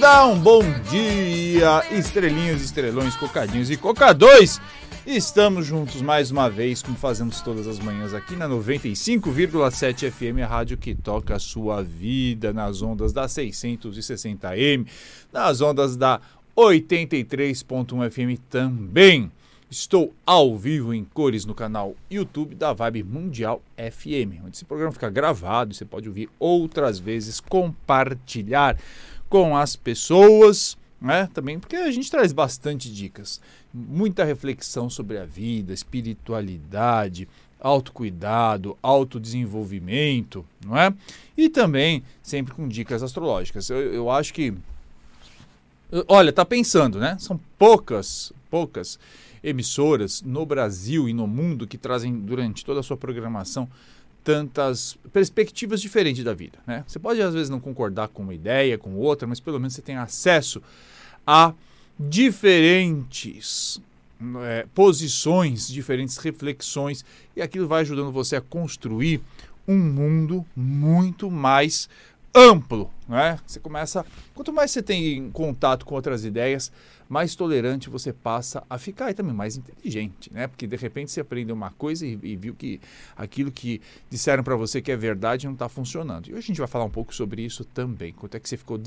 moçada, um bom dia, estrelinhas, estrelões, cocadinhos e cocadões. Estamos juntos mais uma vez, como fazemos todas as manhãs aqui na 95,7 FM, a rádio que toca a sua vida, nas ondas da 660M, nas ondas da 83.1 FM também. Estou ao vivo em cores no canal YouTube da Vibe Mundial FM, onde esse programa fica gravado e você pode ouvir outras vezes, compartilhar com as pessoas, né? Também porque a gente traz bastante dicas, muita reflexão sobre a vida, espiritualidade, autocuidado, autodesenvolvimento, não é? E também sempre com dicas astrológicas. Eu acho que, olha, tá pensando, né? São poucas emissoras no Brasil e no mundo que trazem durante toda a sua programação tantas perspectivas diferentes da vida, né? Você pode às vezes não concordar com uma ideia, com outra, mas pelo menos você tem acesso a diferentes posições, diferentes reflexões, e aquilo vai ajudando você a construir um mundo muito mais amplo, né? Você começa, quanto mais você tem contato com outras ideias, mais tolerante você passa a ficar e também mais inteligente, né? Porque de repente você aprendeu uma coisa e viu que aquilo que disseram para você que é verdade não está funcionando. E hoje a gente vai falar um pouco sobre isso também. Quanto é que você ficou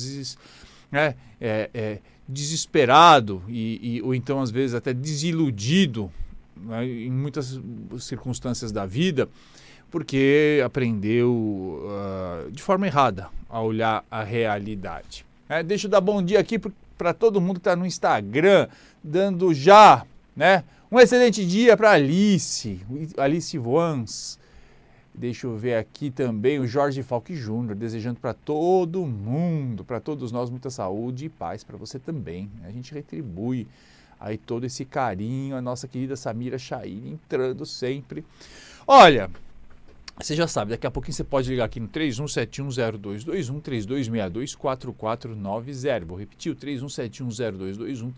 desesperado ou então às vezes até desiludido, né, em muitas circunstâncias da vida, porque aprendeu de forma errada a olhar a realidade. Deixa eu dar bom dia aqui para todo mundo que está no Instagram, dando já, né, um excelente dia para Alice Vans. Deixa eu ver aqui também o Jorge Falque Júnior, desejando para todo mundo, para todos nós, muita saúde e paz para você também. A gente retribui aí todo esse carinho, a nossa querida Samira Chaine entrando sempre. Olha, você já sabe, daqui a pouquinho você pode ligar aqui no 31710221, 3262-4490. Vou repetir, o 31710221,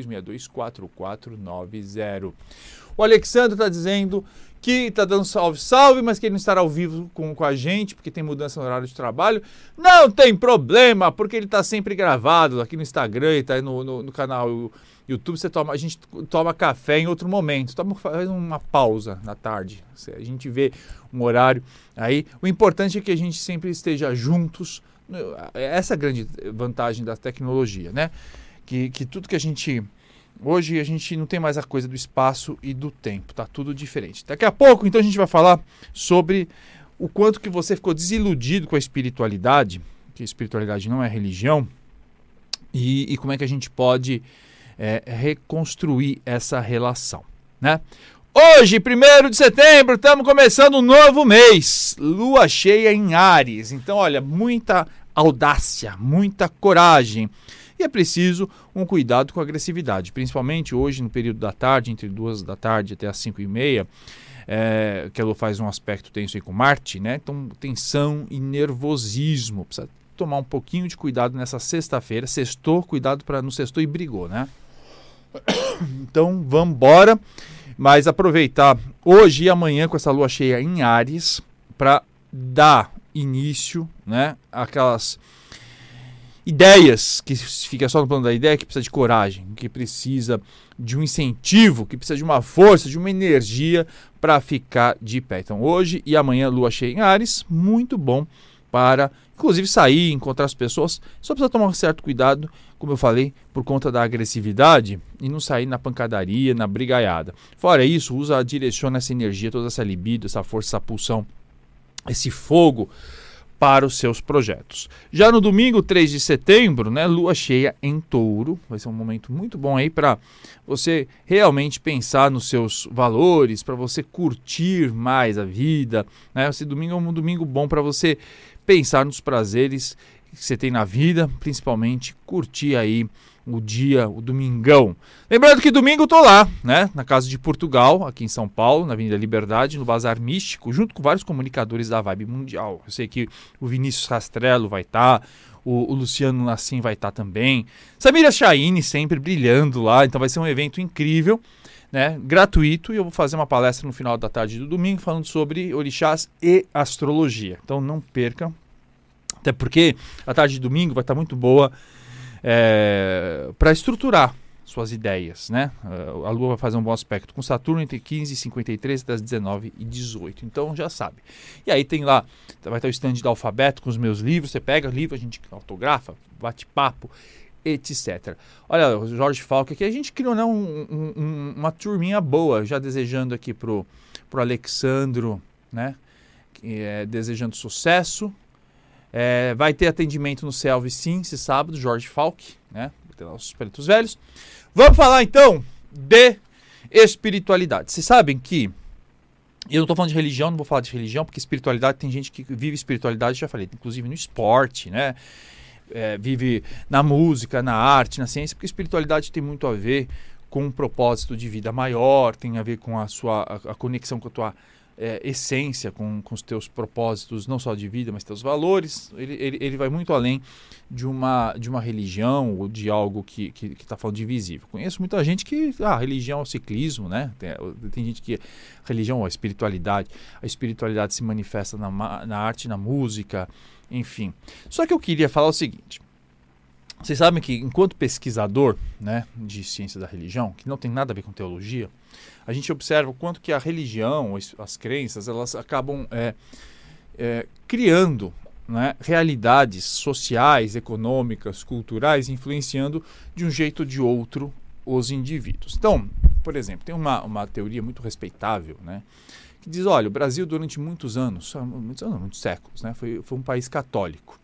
3262-4490. O Alexandre está dizendo que está dando salve, mas que ele não estará ao vivo com a gente, porque tem mudança no horário de trabalho. Não tem problema, porque ele está sempre gravado aqui no Instagram e está no canal YouTube. A gente toma café em outro momento, faz uma pausa na tarde, a gente vê um horário aí. O importante é que a gente sempre esteja juntos. Essa é a grande vantagem da tecnologia, né? Que tudo que a gente... Hoje a gente não tem mais a coisa do espaço e do tempo, tá tudo diferente. Daqui a pouco, então, a gente vai falar sobre o quanto que você ficou desiludido com a espiritualidade, que a espiritualidade não é religião, e como é que a gente pode reconstruir essa relação, né? Hoje, 1º de setembro, estamos começando um novo mês, lua cheia em Áries. Então, olha, muita audácia, muita coragem. E é preciso um cuidado com a agressividade, principalmente hoje no período da tarde, entre 2 da tarde até as 5h30, que ela faz um aspecto tenso aí com Marte, né? Então, tensão e nervosismo. Precisa tomar um pouquinho de cuidado nessa sexta-feira. Sextou, cuidado para não sextou e brigou, né? Então, vamos embora. Mas aproveitar hoje e amanhã com essa lua cheia em Áries para dar início, né, aquelas ideias que fica só no plano da ideia, que precisa de coragem, que precisa de um incentivo, que precisa de uma força, de uma energia para ficar de pé. Então hoje e amanhã lua cheia em Áries, muito bom para inclusive sair, encontrar as pessoas. Só precisa tomar um certo cuidado, como eu falei, por conta da agressividade e não sair na pancadaria, na brigaiada. Fora isso, direciona essa energia, toda essa libido, essa força, essa pulsão, esse fogo para os seus projetos. Já no domingo, 3 de setembro, né, lua cheia em Touro. Vai ser um momento muito bom aí para você realmente pensar nos seus valores, para você curtir mais a vida, né? Esse domingo é um domingo bom para você pensar nos prazeres que você tem na vida, principalmente curtir aí o dia, o domingão. Lembrando que domingo eu tô lá, né, na Casa de Portugal, aqui em São Paulo, na Avenida Liberdade, no Bazar Místico, junto com vários comunicadores da Vibe Mundial. Eu sei que o Vinícius Rastrello vai estar, o Luciano Nassim vai estar também, Samira Chaine sempre brilhando lá, então vai ser um evento incrível, né, gratuito, e eu vou fazer uma palestra no final da tarde do domingo falando sobre orixás e astrologia. Então não percam, até porque a tarde de domingo vai estar muito boa. para estruturar suas ideias, né? A Lua vai fazer um bom aspecto com Saturno entre 15h53 das 19h18, então já sabe. E aí tem lá, vai ter o stand do alfabeto com os meus livros, você pega o livro, a gente autografa, bate papo, etc. Olha, o Jorge Falck aqui, a gente criou, né, uma turminha boa, já desejando aqui pro Alexandro, né, desejando sucesso. Vai ter atendimento no CELV, sim, esse sábado, Jorge Falck, né, vai ter lá os pretos velhos. Vamos falar então de espiritualidade. Vocês sabem que eu não estou falando de religião, não vou falar de religião, porque espiritualidade, tem gente que vive espiritualidade, já falei, inclusive no esporte, né? Vive na música, na arte, na ciência, porque espiritualidade tem muito a ver com um propósito de vida maior, tem a ver com a conexão com a tua essência, com os teus propósitos, não só de vida, mas teus valores. Ele vai muito além de uma religião ou de algo que está falando de visível. Conheço muita gente que religião é o ciclismo, né? Tem gente que religião é a espiritualidade se manifesta na arte, na música, enfim. Só que eu queria falar o seguinte: vocês sabem que, enquanto pesquisador, né, de ciência da religião, que não tem nada a ver com teologia, a gente observa o quanto que a religião, as crenças, elas acabam criando, né, realidades sociais, econômicas, culturais, influenciando de um jeito ou de outro os indivíduos. Então, por exemplo, tem uma teoria muito respeitável, né, que diz, olha, o Brasil durante muitos séculos, né, foi um país católico.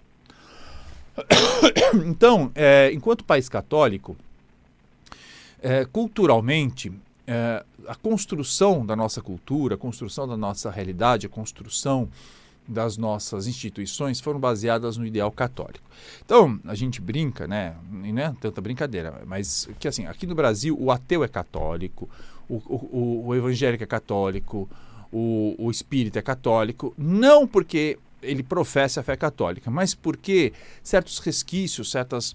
Então, enquanto país católico, culturalmente, a construção da nossa cultura, a construção da nossa realidade, a construção das nossas instituições foram baseadas no ideal católico. Então, a gente brinca, né? E não é tanta brincadeira, mas que assim, aqui no Brasil o ateu é católico, o evangélico é católico, o espírita é católico, não porque ele professa a fé católica, mas porque certos resquícios, certas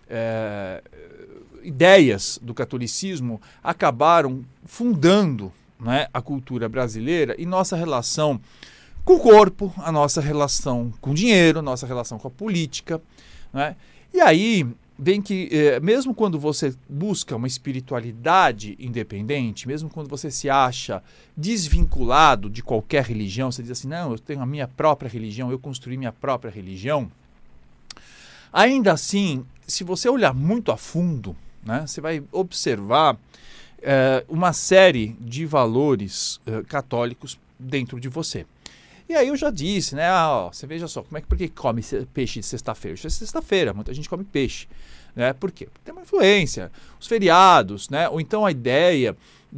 ideias do catolicismo acabaram fundando, né, a cultura brasileira e nossa relação com o corpo, a nossa relação com o dinheiro, a nossa relação com a política, né? E aí vem que mesmo quando você busca uma espiritualidade independente, mesmo quando você se acha desvinculado de qualquer religião, você diz assim, não, eu tenho a minha própria religião, eu construí minha própria religião, ainda assim, se você olhar muito a fundo, né, você vai observar uma série de valores católicos dentro de você. E aí eu já disse, né? Você veja só, por que come peixe de sexta-feira? Hoje é sexta-feira, muita gente come peixe, né? Por quê? Porque tem uma influência, os feriados, né? Ou então a ideia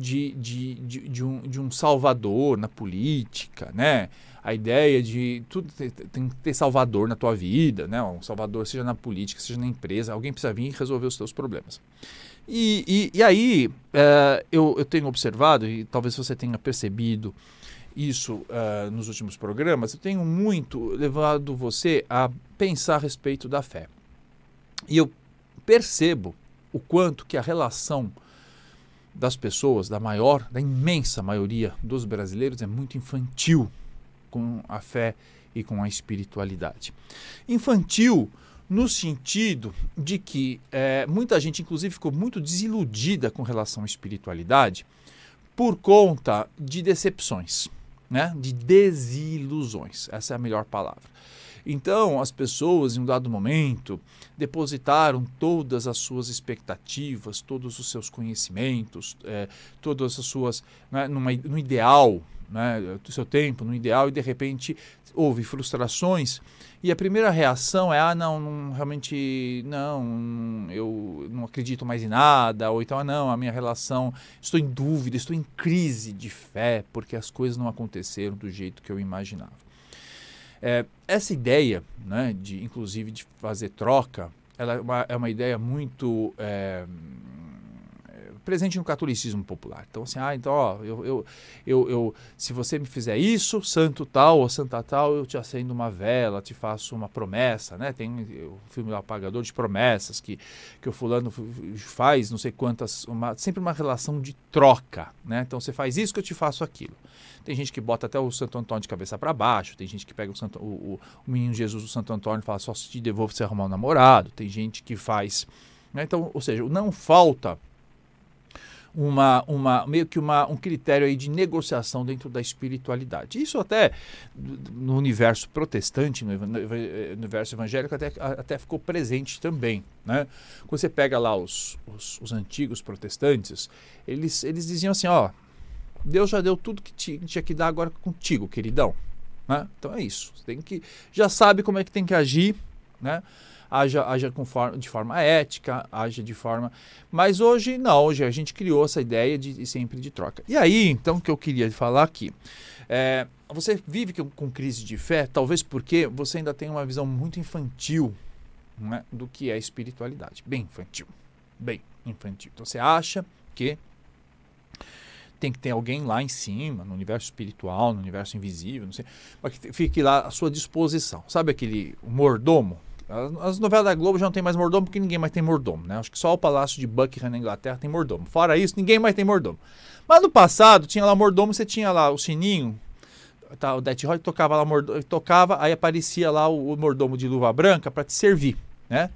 de um salvador na política, né? A ideia de tudo tem que ter salvador na tua vida, né? Um salvador seja na política, seja na empresa, alguém precisa vir e resolver os teus problemas. E aí eu tenho observado, e talvez você tenha percebido isso nos últimos programas, eu tenho muito levado você a pensar a respeito da fé. E eu percebo o quanto que a relação das pessoas, da imensa maioria dos brasileiros, é muito infantil com a fé e com a espiritualidade. Infantil no sentido de que muita gente, inclusive, ficou muito desiludida com relação à espiritualidade por conta de decepções, né? De desilusões, essa é a melhor palavra. Então, as pessoas, em um dado momento, depositaram todas as suas expectativas, todos os seus conhecimentos, todas as suas, né, no ideal, né, do seu tempo, no ideal, e de repente houve frustrações, e a primeira reação é, realmente, eu não acredito mais em nada, ou então, a minha relação, estou em dúvida, estou em crise de fé, porque as coisas não aconteceram do jeito que eu imaginava. Essa ideia, né, inclusive de fazer troca, ela é uma ideia muito presente no catolicismo popular. Então, assim, então, ó, se você me fizer isso, santo tal ou santa tal, eu te acendo uma vela, te faço uma promessa, né? Tem o filme O Apagador de Promessas, que o fulano faz, não sei quantas, sempre uma relação de troca, né? Então, você faz isso que eu te faço aquilo. Tem gente que bota até o Santo Antônio de cabeça para baixo, tem gente que pega o menino Jesus do Santo Antônio e fala, só se te devolvo você arrumar um namorado, tem gente que faz, né? Então, ou seja, não falta meio que um critério aí de negociação dentro da espiritualidade. Isso até no universo protestante, no universo evangélico, até ficou presente também, né? Quando você pega lá os antigos protestantes, eles diziam assim, ó, Deus já deu tudo que tinha que dar agora contigo, queridão. Né? Então é isso. Você já sabe como é que tem que agir, né? Haja de forma ética, haja de forma... Mas hoje não, hoje a gente criou essa ideia sempre de troca. E aí, então, o que eu queria falar aqui, você vive com crise de fé, talvez porque você ainda tem uma visão muito infantil, né, do que é espiritualidade. Bem infantil. Então você acha que tem que ter alguém lá em cima, no universo espiritual, no universo invisível, não sei, para que fique lá à sua disposição. Sabe o mordomo? As novelas da Globo já não tem mais mordomo, porque ninguém mais tem mordomo, né? Acho que só o Palácio de Buckingham na Inglaterra tem mordomo. Fora isso, ninguém mais tem mordomo. Mas no passado, tinha lá mordomo, você tinha lá o sininho, tá, o Death Roy tocava lá, tocava, aí aparecia lá o mordomo de luva branca para te servir, né?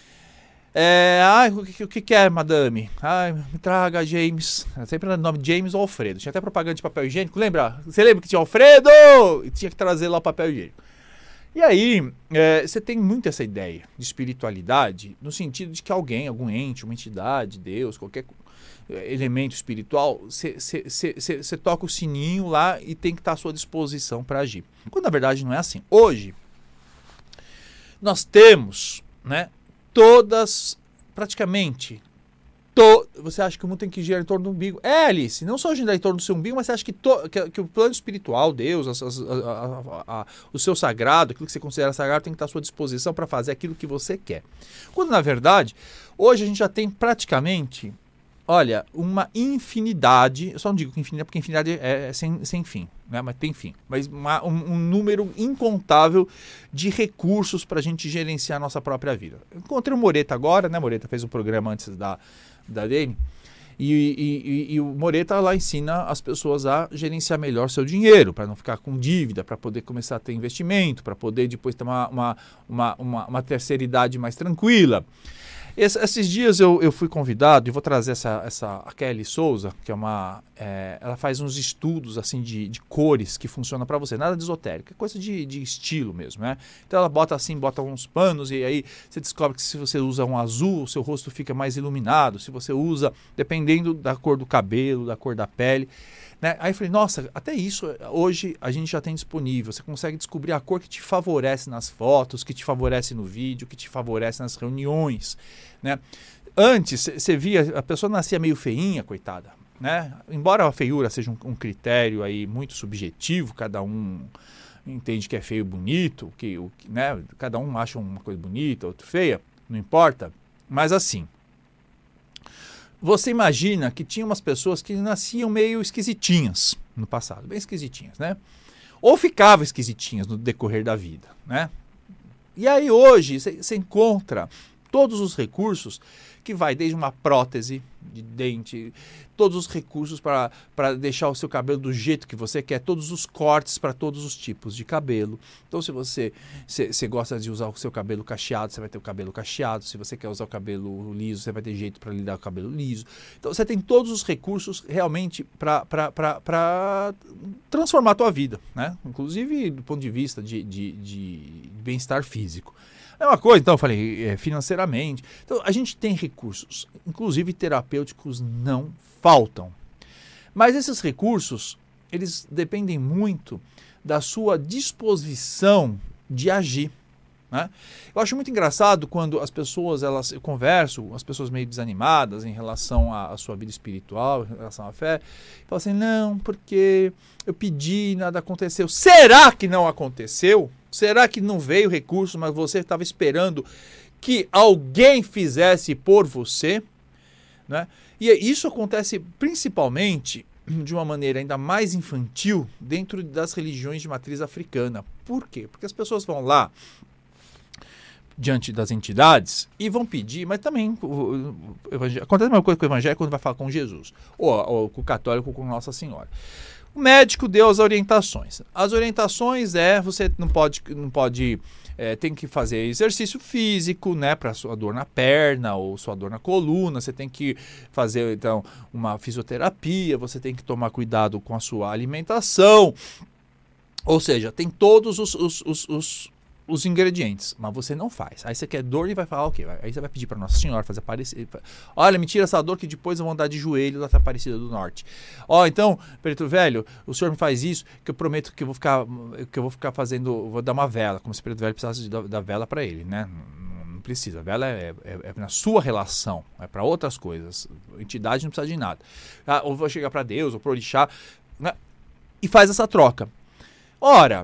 O que é, madame? Me traga James. Sempre o nome James ou Alfredo. Tinha até propaganda de papel higiênico. Lembra? Você lembra que tinha Alfredo? E tinha que trazer lá o papel higiênico. E aí, você tem muito essa ideia de espiritualidade no sentido de que algum ente, uma entidade, Deus, qualquer elemento espiritual, você toca o sininho lá e tem que estar à sua disposição para agir. Quando na verdade não é assim. Hoje, nós temos, né, praticamente, você acha que o mundo tem que girar em torno do umbigo. Alice, não só girar em torno do seu umbigo, mas você acha que o plano espiritual, Deus, o seu sagrado, aquilo que você considera sagrado, tem que estar à sua disposição para fazer aquilo que você quer. Quando, na verdade, hoje a gente já tem praticamente, olha, uma infinidade, eu só não digo que infinidade, porque infinidade é sem fim, né? Mas tem fim. Mas um número incontável de recursos para a gente gerenciar a nossa própria vida. Eu encontrei o Moreta agora, né? Moreta fez um programa antes da Dani, e o Moreta lá ensina as pessoas a gerenciar melhor seu dinheiro, para não ficar com dívida, para poder começar a ter investimento, para poder depois ter uma terceira idade mais tranquila. Esses dias eu fui convidado, e vou trazer a Kelly Souza, que ela faz uns estudos assim de cores que funcionam para você, nada de esotérico, é coisa de estilo mesmo, né? Então ela bota uns panos e aí você descobre que se você usa um azul, o seu rosto fica mais iluminado, se você usa, dependendo da cor do cabelo, da cor da pele, né? Aí eu falei, nossa, até isso hoje a gente já tem disponível, você consegue descobrir a cor que te favorece nas fotos, que te favorece no vídeo, que te favorece nas reuniões, né? Antes, você via, a pessoa nascia meio feinha, coitada, né? Embora a feiura seja um critério aí muito subjetivo, cada um entende que é feio e bonito, né? Cada um acha uma coisa bonita, outra feia, não importa, mas assim, você imagina que tinha umas pessoas que nasciam meio esquisitinhas no passado, bem esquisitinhas, né? Ou ficavam esquisitinhas no decorrer da vida, né? E aí hoje você encontra todos os recursos que vai desde uma prótese de dente, todos os recursos para deixar o seu cabelo do jeito que você quer, todos os cortes para todos os tipos de cabelo. Então, se você gosta de usar o seu cabelo cacheado, você vai ter o cabelo cacheado. Se você quer usar o cabelo liso, você vai ter jeito para lidar com o cabelo liso. Então, você tem todos os recursos realmente para transformar a tua vida, né? Inclusive do ponto de vista de bem-estar físico. É uma coisa, então eu falei, financeiramente. Então a gente tem recursos, inclusive terapêuticos não faltam. Mas esses recursos, eles dependem muito da sua disposição de agir, né? Eu acho muito engraçado quando as pessoas, eu converso, as pessoas meio desanimadas em relação à sua vida espiritual, em relação à fé, falam assim, não, porque eu pedi e nada aconteceu. Será que não aconteceu? Será que não veio recurso, mas você estava esperando que alguém fizesse por você, né? E isso acontece principalmente de uma maneira ainda mais infantil dentro das religiões de matriz africana. Por quê? Porque as pessoas vão lá diante das entidades e vão pedir, mas também acontece a mesma coisa com o evangélico quando vai falar com Jesus, ou com o católico, com Nossa Senhora. O médico deu as orientações. As orientações você não pode tem que fazer exercício físico, né, para sua dor na perna ou sua dor na coluna. Você tem que fazer, então, uma fisioterapia, você tem que tomar cuidado com a sua alimentação. Ou seja, tem todos os ingredientes, mas você não faz. Aí você quer dor e vai falar o quê? Aí você vai pedir para Nossa Senhora fazer aparecer. Olha, me tira essa dor que depois eu vou andar de joelho da Aparecida do Norte. Então, Preto Velho, o senhor me faz isso, que eu prometo que eu vou ficar fazendo, vou dar uma vela, como se o Preto Velho precisasse da vela para ele, né? Não precisa. A vela é na sua relação, é para outras coisas. A entidade não precisa de nada. Ou vou chegar para Deus, ou para o orixá, né? E faz essa troca. Ora,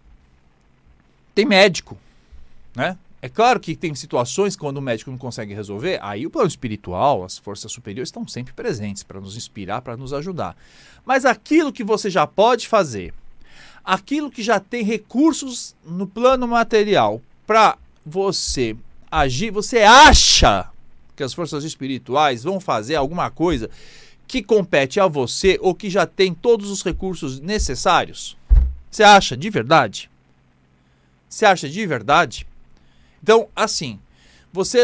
tem médico, né? É claro que tem situações quando o médico não consegue resolver, aí o plano espiritual, as forças superiores estão sempre presentes para nos inspirar, para nos ajudar. Mas aquilo que você já pode fazer, aquilo que já tem recursos no plano material para você agir, você acha que as forças espirituais vão fazer alguma coisa que compete a você ou que já tem todos os recursos necessários? Você acha de verdade? Você acha de verdade? Então, assim, você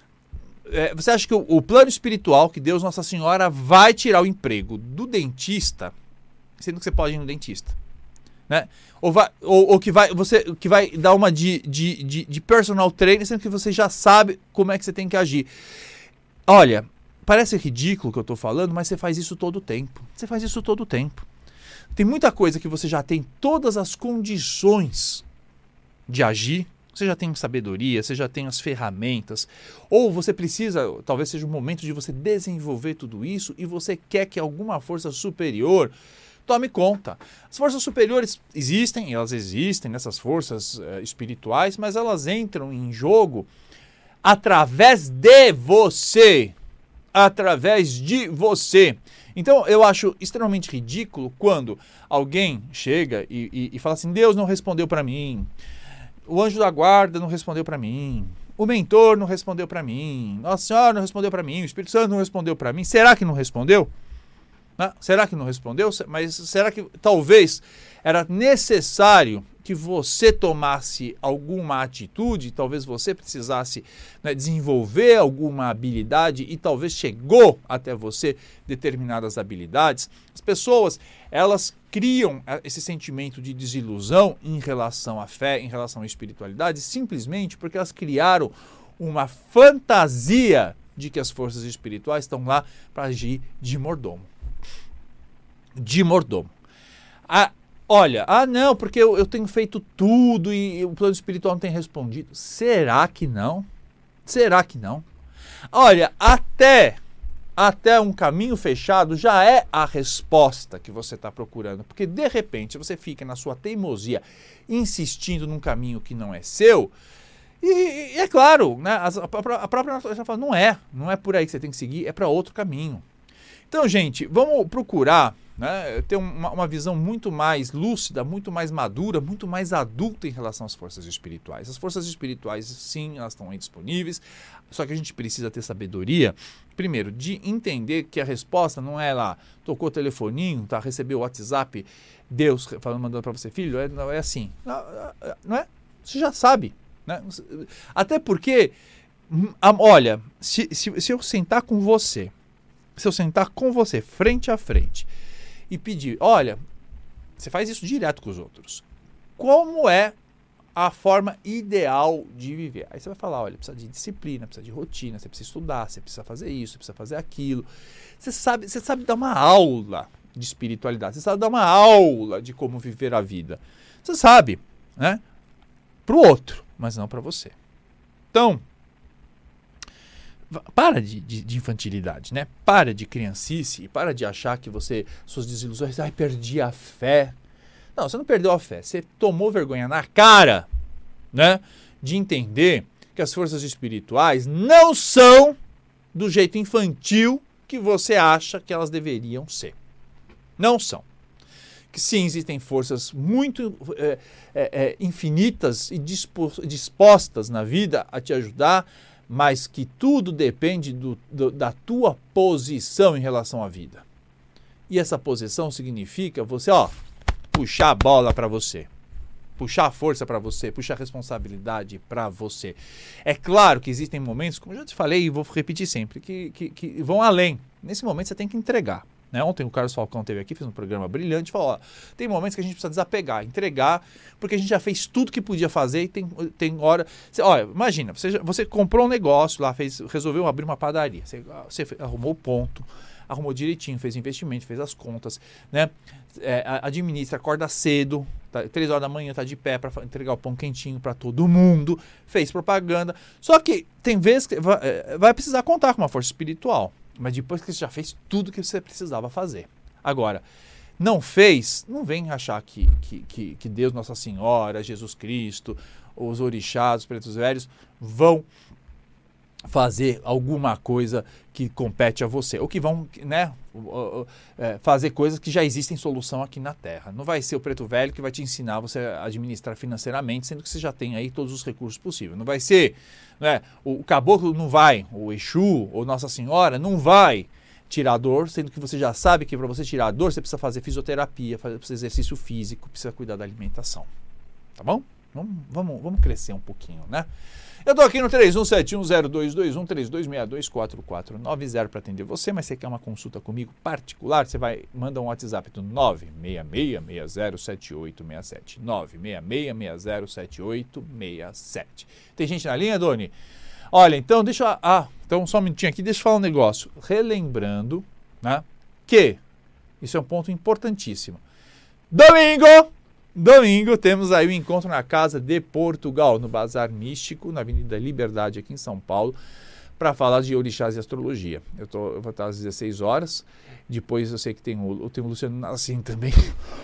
acha que o plano espiritual, que Deus Nossa Senhora vai tirar o emprego do dentista, sendo que você pode ir no dentista, né? Ou que vai dar uma de personal trainer, sendo que você já sabe como é que você tem que agir. Olha, parece ridículo o que eu estou falando, mas você faz isso todo o tempo. Você faz isso todo o tempo. Tem muita coisa que você já tem todas as condições de agir, você já tem sabedoria, você já tem as ferramentas, ou você precisa, talvez seja o momento de você desenvolver tudo isso e você quer que alguma força superior tome conta. As forças superiores existem, elas existem nessas forças espirituais, mas elas entram em jogo através de você. Através de você. Então eu acho extremamente ridículo quando alguém chega e fala assim: Deus não respondeu para mim. O anjo da guarda não respondeu para mim. O mentor não respondeu para mim. Nossa Senhora não respondeu para mim. O Espírito Santo não respondeu para mim. Será que não respondeu? Será que não respondeu? Mas será que talvez era necessário que você tomasse alguma atitude? Talvez você precisasse, né, desenvolver alguma habilidade e talvez chegou até você determinadas habilidades. As pessoas, elas criam esse sentimento de desilusão em relação à fé, em relação à espiritualidade, simplesmente porque elas criaram uma fantasia de que as forças espirituais estão lá para agir de mordomo. De mordomo. Olha, não, porque eu tenho feito tudo e o plano espiritual não tem respondido. Será que não? Será que não? Olha, até um caminho fechado já é a resposta que você está procurando. Porque, de repente, você fica na sua teimosia insistindo num caminho que não é seu. E é claro, né, a própria natureza fala, não é por aí que você tem que seguir, é para outro caminho. Então, gente, vamos procurar, né, ter uma visão muito mais lúcida, muito mais madura, muito mais adulta em relação às forças espirituais. As forças espirituais, sim, elas estão aí disponíveis, só que a gente precisa ter sabedoria, primeiro, de entender que a resposta não é lá, tocou o telefoninho, tá, recebeu o WhatsApp, Deus mandando para você, filho, é assim. Não é? Você já sabe, né? Até porque, olha, se eu sentar com você, frente a frente e pedir, olha, você faz isso direto com os outros, como é a forma ideal de viver? Aí você vai falar, olha, precisa de disciplina, precisa de rotina, você precisa estudar, você precisa fazer isso, você precisa fazer aquilo. Você sabe dar uma aula de espiritualidade, você sabe dar uma aula de como viver a vida. Você sabe, né? Para o outro, mas não para você. Então, para de infantilidade, né? Para de criancice, para de achar que suas desilusões, perdi a fé. Não, você não perdeu a fé, você tomou vergonha na cara, né? De entender que as forças espirituais não são do jeito infantil que você acha que elas deveriam ser. Não são. Que sim, existem forças muito infinitas e dispostas na vida a te ajudar, mas que tudo depende da tua posição em relação à vida. E essa posição significa você, puxar a bola para você, puxar a força para você, puxar a responsabilidade para você. É claro que existem momentos, como eu já te falei e vou repetir sempre, que vão além. Nesse momento você tem que entregar. Né? Ontem o Carlos Falcão esteve aqui, fez um programa brilhante, falou, tem momentos que a gente precisa desapegar, entregar, porque a gente já fez tudo que podia fazer e tem hora... Imagina, você comprou um negócio lá, resolveu abrir uma padaria, você arrumou o ponto, arrumou direitinho, fez investimento, fez as contas, né? Administra, acorda cedo, 3 horas da manhã, tá de pé para entregar o pão quentinho para todo mundo, fez propaganda, só que tem vezes que vai precisar contar com uma força espiritual. Mas depois que você já fez tudo que você precisava fazer. Agora, não fez, não vem achar que Deus, Nossa Senhora, Jesus Cristo, os orixás, os pretos velhos vão fazer alguma coisa que compete a você. Ou que vão, né, fazer coisas que já existem solução aqui na Terra. Não vai ser o preto velho que vai te ensinar você a administrar financeiramente, sendo que você já tem aí todos os recursos possíveis. Não vai ser, né, o caboclo não vai, o Exu ou Nossa Senhora não vai tirar a dor, sendo que você já sabe que para você tirar a dor você precisa fazer fisioterapia, fazer exercício físico, precisa cuidar da alimentação. Tá bom? Vamos crescer um pouquinho, né? Eu tô aqui no 31710221 32624490 para atender você, mas você quer uma consulta comigo particular, você manda um WhatsApp do 966607867. 966607867. Tem gente na linha, Doni? Olha, então então só um minutinho aqui, deixa eu falar um negócio. Relembrando, né, que isso é um ponto importantíssimo. Domingo temos aí o encontro na Casa de Portugal, no Bazar Místico, na Avenida Liberdade, aqui em São Paulo, para falar de orixás e astrologia. Eu vou estar às 16 horas, depois eu sei que tem o Luciano Nassim também.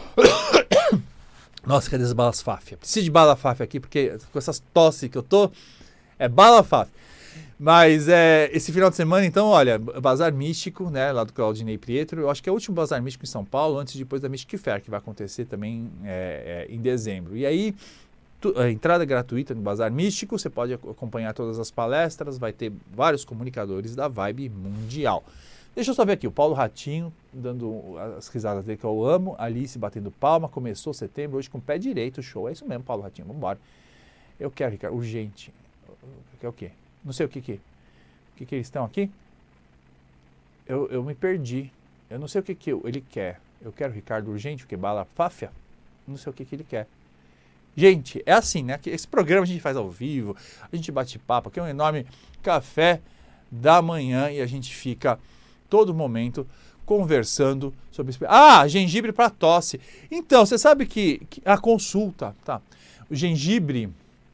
Nossa, cadê as balas fáfia? Preciso de bala fáfia aqui, porque com essas tosse que eu tô, é bala fáfia. Mas esse final de semana, então, olha, Bazar Místico, né, lá do Claudinei Pietro, eu acho que é o último Bazar Místico em São Paulo, antes e depois da Mystic Fair, que vai acontecer também em dezembro. E aí, a entrada gratuita no Bazar Místico, você pode acompanhar todas as palestras, vai ter vários comunicadores da Vibe Mundial. Deixa eu só ver aqui, o Paulo Ratinho, dando as risadas dele que eu amo, Alice batendo palma, começou setembro, hoje com o pé direito, show, é isso mesmo, Paulo Ratinho, vamos embora. Eu quero, Ricardo, urgente, quer o quê? Não sei o que eles estão aqui. Eu me perdi. Eu não sei o que ele quer. Eu quero Ricardo urgente, o que? Bala fáfia? Não sei o que ele quer. Gente, é assim, né? Esse programa a gente faz ao vivo, a gente bate papo, aqui é um enorme café da manhã e a gente fica todo momento conversando sobre... gengibre para tosse. Então, você sabe que a consulta, tá? O gengibre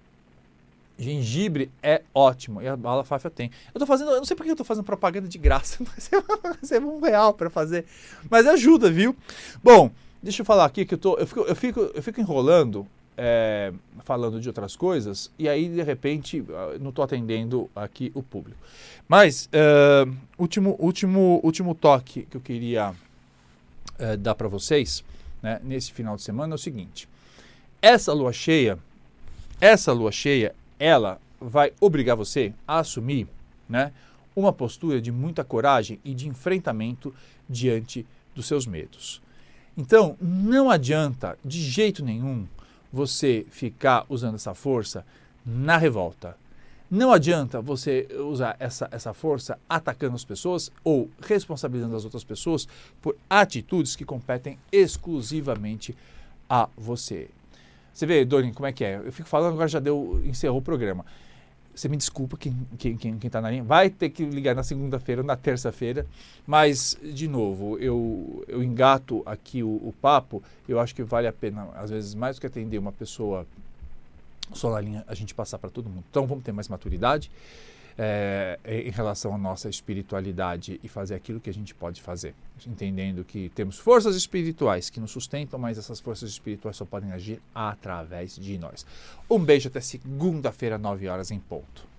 é ótimo. E a bala fáfia tem. Eu não sei porque eu tô fazendo propaganda de graça. Não recebo R$1 para fazer. Mas ajuda, viu? Bom, deixa eu falar aqui que eu fico enrolando, falando de outras coisas, e aí, de repente, não tô atendendo aqui o público. Mas, último toque que eu queria dar para vocês, né, nesse final de semana é o seguinte. Essa lua cheia, ela vai obrigar você a assumir, né, uma postura de muita coragem e de enfrentamento diante dos seus medos. Então, não adianta de jeito nenhum você ficar usando essa força na revolta. Não adianta você usar essa força atacando as pessoas ou responsabilizando as outras pessoas por atitudes que competem exclusivamente a você. Você vê, Doni, como é que é? Eu fico falando, agora encerrou o programa. Você me desculpa, quem está na linha, vai ter que ligar na segunda-feira ou na terça-feira, mas, de novo, eu engato aqui o papo, eu acho que vale a pena, às vezes, mais do que atender uma pessoa só na linha, a gente passar para todo mundo. Então, vamos ter mais maturidade em relação à nossa espiritualidade e fazer aquilo que a gente pode fazer, entendendo que temos forças espirituais que nos sustentam, mas essas forças espirituais só podem agir através de nós. Um beijo, até segunda-feira, 9 horas em ponto.